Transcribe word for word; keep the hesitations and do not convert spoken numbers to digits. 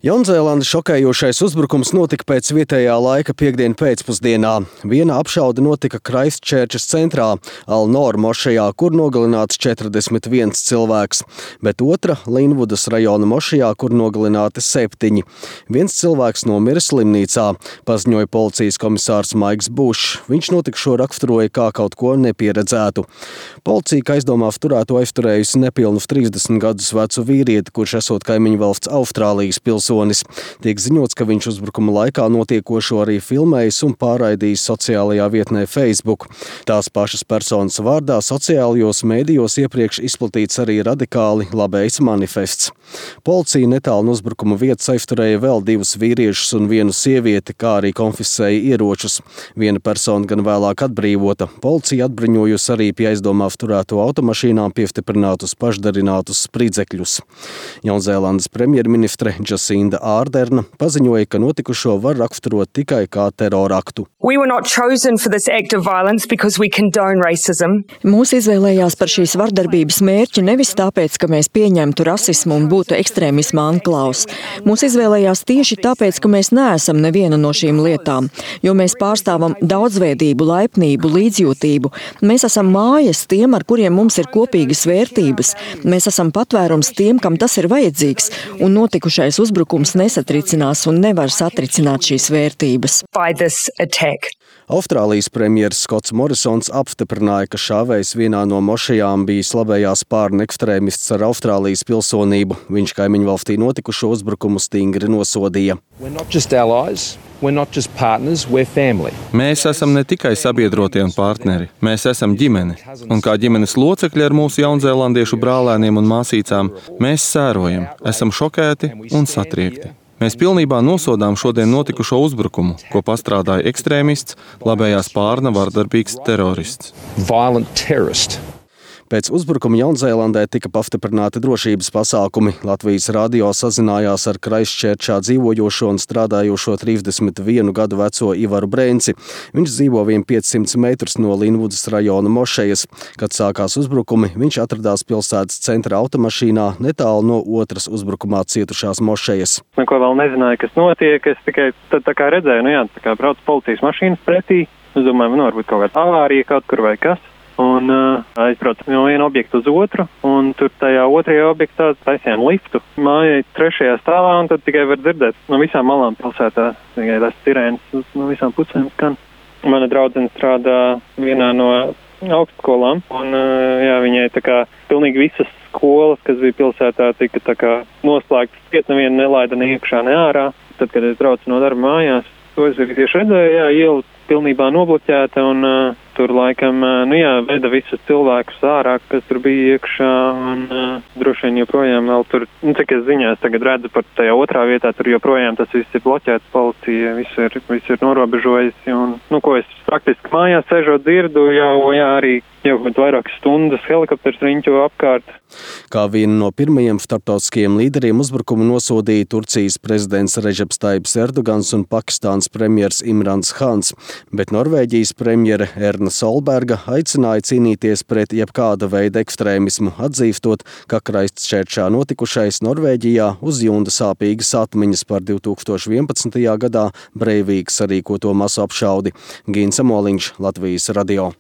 Jaunzēlandes šokējošais uzbrukums notika pēc vietējā laika piektdien pēcpusdienā. Viena apšaude notika Kraistčērčas centrā, Al-Nor mošejā, kur nogalināts četrdesmit viens cilvēks, bet otra Linvudas rajona mošejā, kur nogalināti septiņi. Viens cilvēks nomira slimnīcā, paziņoja policijas komisārs Maiks Bušs. Viņš notikušo raksturoja kā kaut ko nepieredzētu. Policija, ka aizdomās turēto aizturējusi nepilnu trīsdesmit gadus vecu vīrieti, kurš esot kaimiņu valsts Austrālijas pilsonis. Tiek ziņots, ka viņš uzbrukuma laikā notiekošo arī filmējis un pārraidījis sociālajā vietnē Facebook. Tās pašas personas vārdā sociālajos mēdījos iepriekš izplatīts arī radikāli labējs manifests. Policija netālu no uzbrukuma vietas aizturēja vēl divus vīriešus un vienu sievieti, kā arī konfiscēja ieročus. Viena persona gan vēlāk atbrīvota. Policija atbruņojusi arī pie aizdomās turēto automašīnām piestiprinātus pašdarinātus spridzekļus. Jaunzēlandes premjerministre Jacinda Ārderna paziņoja, ka notikušo var raksturot tikai kā teroraktu. Mūs izvēlējās par šīs vardarbības mērķi nevis tāpēc, ka mēs pieņemtu rasismu un būtu ekstrēmisma anklaus. Mūs izvēlējās tieši tāpēc, ka mēs neesam neviena no šīm lietām, jo mēs pārstāvam daudzveidību, laipnību, līdzjūtību. Mēs esam mājas tiem, ar kuriem mums ir kopīgas vērtības. Mēs esam patvērums tiem, kam tas ir vajadzīgs, un notikušais uzbrukums nesatricinās un nevar satricināt šīs vērtības. Austrālijas premjeras Skots Morisons apstiprināja, ka šāvējs vienā no mošejām bija labējā spārna ekstrēmists ar Austrālijas pilsonību. Viņš kaimiņu valstī notikušo uzbrukumu stingri nosodīja. Mēs esam ne tikai sabiedrotie un partneri, mēs esam ģimene. Un kā ģimenes locekļi ar mūsu jaunzēlandiešu brālēniem un māsīcām, mēs sērojam, esam šokēti un satriekti. Mēs pilnībā nosodām šodien notikušo uzbrukumu, ko pastrādāja ekstrēmists, labējā spārna vardarbīgs terorists. Pēc uzbrukuma Jaunzēlandē tika pastiprināti drošības pasākumi. Latvijas radio sazinājās ar Kraistčērčā dzīvojošo un strādājošo trīsdesmit vienu gadu veco Ivaru Brēnci. Viņš dzīvo vien piecsimt metrus no Linvudas rajona mošejas. Kad sākās uzbrukumi, viņš atradās pilsētas centra automašīnā netālu no otras uzbrukumā cietušās mošejas. Neko vēl nezināju, kas notiek. Es tikai tad tā kā redzēju, nu jā, tā kā brauc policijas mašīnas pretī. Es domāju, nu varbūt kaut kāda avārija kaut kur vai kas. Un uh, aizbraucu no viena objekta uz otru, un tur tajā otrajā objektā taisījām liftu. Mājai trešajā stāvā, un tad tikai var dzirdēt no visām malām pilsētā, tikai tās sirēnas no visām pusēm skan. Mana draudzene strādā vienā no augstskolām, un uh, jā, viņai tā kā pilnīgi visas skolas, kas bija pilsētā, tika tā kā noslēgtas, ciet nevienu nelaida ne iekšā, ne ārā. Tad, kad es braucu no darba mājās, to es arī tieši redzēju, jā, iela pilnībā nobloķēta, un uh, tur laikam, uh, nu jā, veda visus cilvēkus ārā, kas tur bija iekšā, un uh, droši vien joprojām vēl tur, nu, cik es ziņās tagad redzu par tajā otrā vietā, tur joprojām tas viss ir bloķēts, policija visu ir, visu ir norobežojusi, un, nu, ko es praktiski mājās sēžot dzirdu, jau, jā, arī jau vairākas stundas helikopters riņķo apkārt. Kā vienu no pirmajiem starptautiskajiem līderiem uzbrukumu nosodīja Turcijas prezidents Redžeps Tajibs Erdogans un Pakistānas premjers Imrans Hans, bet Norvēģijas premjere Erna Solberga aicināja cīnīties pret jebkāda veida ekstrēmismu, atzīstot, ka Kraistčērčā notikušais Norvēģijā uzjunda sāpīgas atmiņas par divi tūkstoši vienpadsmitajā gadā Breivīkas sarīkoto masu apšaudi. Gins Amoliņš, Latvijas radio.